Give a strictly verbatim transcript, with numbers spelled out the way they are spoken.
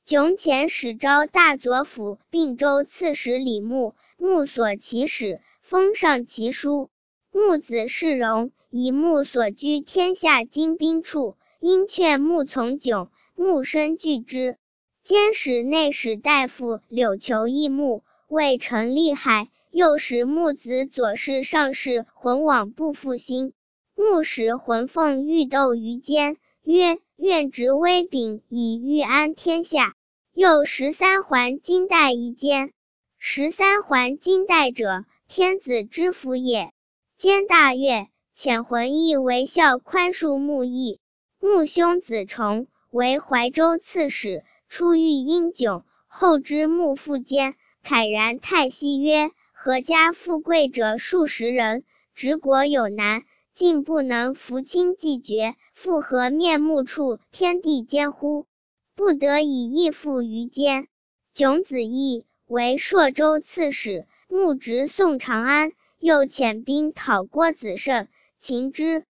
囧遣使召大佐府并州刺史李牧，牧所其使，封上其书。牧子世荣，以牧所居天下精兵处，因劝牧从囧，牧深惧之。监使内史大夫柳求议牧，谓臣厉害，又使牧子左侍上士浑往不复兴。牧使浑凤欲斗于监，曰：愿执威柄以御安天下。又十三环金带一监。十三环金带者，天子之福也。监大悦，遣浑义为校宽恕牧义。牧兄子重为怀州刺史，出狱因囧，后知牧复监，慨然叹息曰：何家富贵者数十人，执国有难，竟不能扶倾济绝，复何面目处天地间乎？不得已义附于监。囧子义为朔州刺史，牧职宋长安，又遣兵讨郭子胜，擒之。